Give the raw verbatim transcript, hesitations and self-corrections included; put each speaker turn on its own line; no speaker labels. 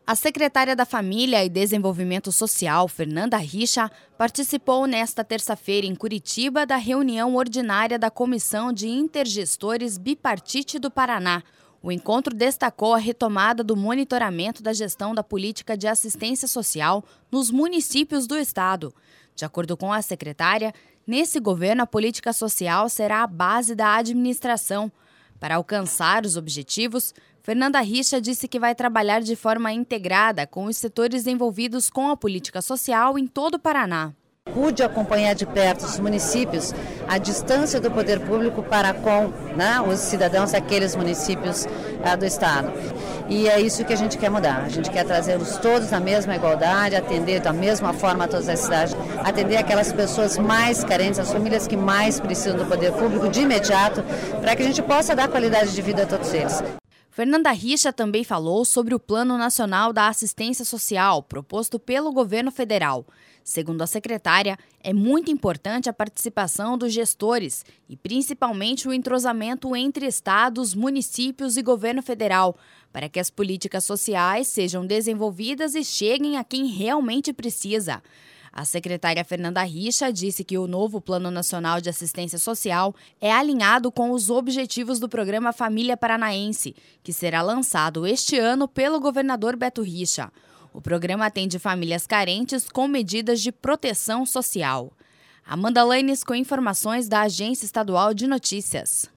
A secretária da Família e Desenvolvimento Social, Fernanda Richa, participou nesta terça-feira em Curitiba da reunião ordinária da Comissão de Intergestores Bipartite do Paraná. O encontro destacou a retomada do monitoramento da gestão da política de assistência social nos municípios do estado. De acordo com a secretária, nesse governo a política social será a base da administração. Para alcançar os objetivos, Fernanda Richa disse que vai trabalhar de forma integrada com os setores envolvidos com a política social em todo o Paraná.
Pude acompanhar de perto os municípios, a distância do poder público para com né, os cidadãos daqueles municípios ah, do estado. E é isso que a gente quer mudar. A gente quer trazê-los todos na mesma igualdade, atender da mesma forma a todas as cidades, atender aquelas pessoas mais carentes, as famílias que mais precisam do poder público de imediato, para que a gente possa dar qualidade de vida a todos eles.
Fernanda Richa também falou sobre o Plano Nacional da Assistência Social, proposto pelo governo federal. Segundo a secretária, é muito importante a participação dos gestores e principalmente o entrosamento entre estados, municípios e governo federal, para que as políticas sociais sejam desenvolvidas e cheguem a quem realmente precisa. A secretária Fernanda Richa disse que o novo Plano Nacional de Assistência Social é alinhado com os objetivos do Programa Família Paranaense, que será lançado este ano pelo governador Beto Richa. O programa atende famílias carentes com medidas de proteção social. Amanda Lanes com informações da Agência Estadual de Notícias.